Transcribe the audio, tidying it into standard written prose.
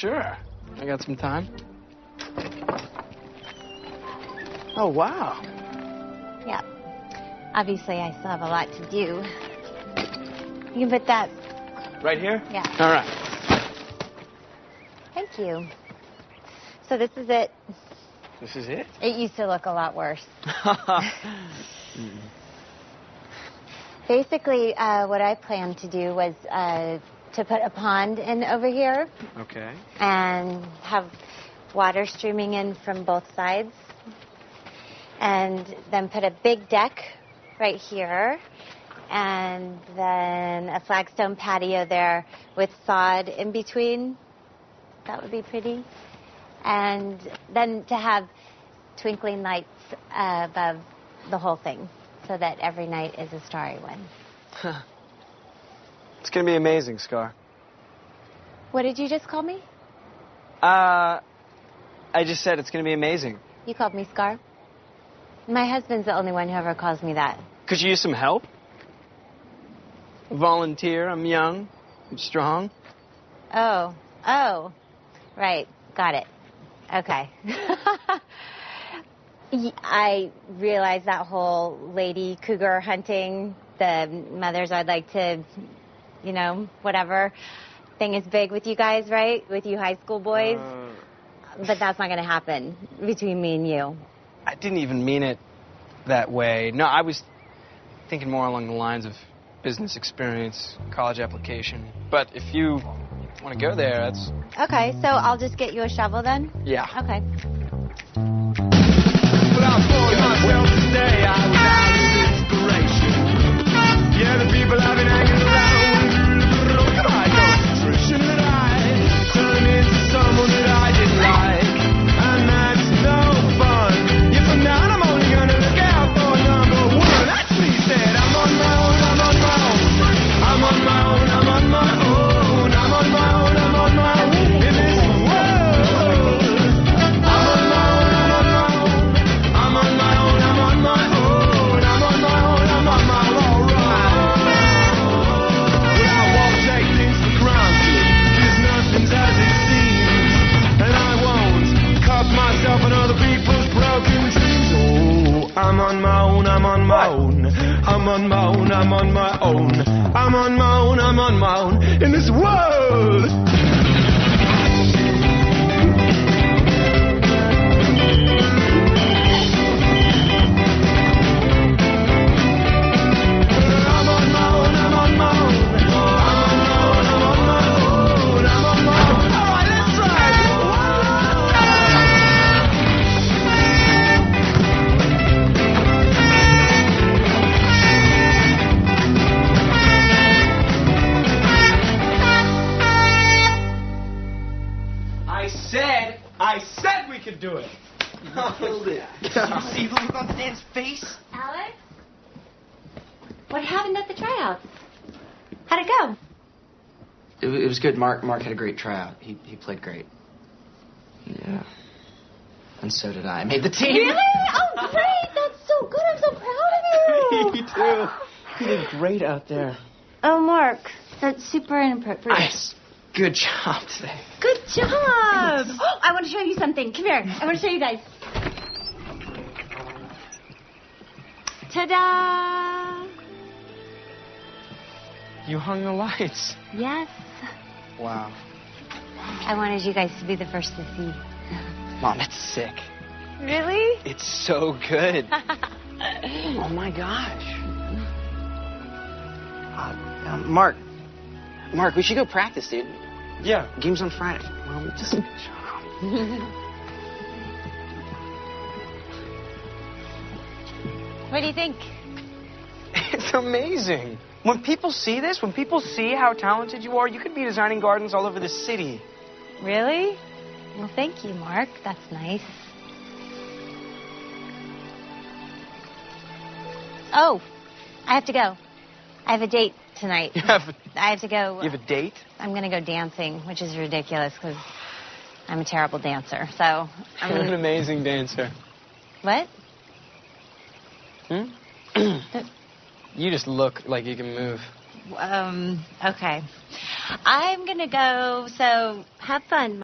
sure. I got some time. Oh, wow. Yeah. Obviously, I still have a lot to do. You can put that... Right here? Yeah. All right. Thank you. So this is it. This is it? It used to look a lot worse. Basically, what I planned to do was to put a pond in over here. Okay. And have water streaming in from both sides. And then put a big deck right here. And then a flagstone patio there with sod in between. That would be pretty. And then to have twinkling lights above the whole thing so that every night is a starry one. It's going to be amazing, Scar. What did you just call me? I just said it's going to be amazing. You called me Scar? My husband's the only one who ever calls me that. Could you use some help? Volunteer. I'm young. I'm strong. Oh. Right. Got it. Okay. I realize that whole lady cougar hunting, the mothers I'd like to, whatever thing is big with you guys, right? With you high school boys. But that's not going to happen between me and you. I didn't even mean it that way. No, I was thinking more along the lines of business experience, college application. But if you want to go there, that's... Okay, so I'll just get you a shovel then? Yeah. Okay. Well, I told myself today I was out of inspiration. Yeah, the people I've been hanging around, my concentration that I turned into someone that I didn't like. And that's no fun. Yeah, from now on I'm only gonna look out for number one. That's what he said. I'm on my own, I'm on my own. I'm on my own, I'm on my own. I'm on my own, I'm on my own. In this world. I'm on my own, I'm on my own. I'm on my own, I'm on my own. I'm on my own, I'm on my own. Well, I won't take things for granted, 'cause nothing's as it seems. And I won't cut myself on other people's broken dreams. Oh, I'm on my own, I'm on my own. I'm on my own, I'm on my own. I'm on my own, I'm on my own. In this world. I said we could do it. You killed it. Did you see the look on Dan's face? Alex? What happened at the tryouts? How'd it go? It was good. Mark had a great tryout. He played great. Yeah. And so did I. I made the team. Really? Oh, great. That's so good. I'm so proud of you. Me too. You did great out there. Oh, Mark. That's super inappropriate. Nice. Good job today. Good job. Oh, I want to show you something. Come here. I want to show you guys. Ta-da! You hung the lights. Yes. Wow. I wanted you guys to be the first to see. Mom, it's sick. Really? It's so good. Oh, my gosh. Mark, we should go practice, dude. Yeah. Game's on Friday. Mom, just shut up. What do you think? It's amazing. When people see this, when people see how talented you are, you could be designing gardens all over the city. Really? Well, thank you, Mark. That's nice. Oh, I have to go. I have a date tonight. I have to go. You have a date? I'm going to go dancing, which is ridiculous because I'm a terrible dancer. So You're an amazing dancer. What? You just look like you can move. Okay. I'm going to go, so have fun.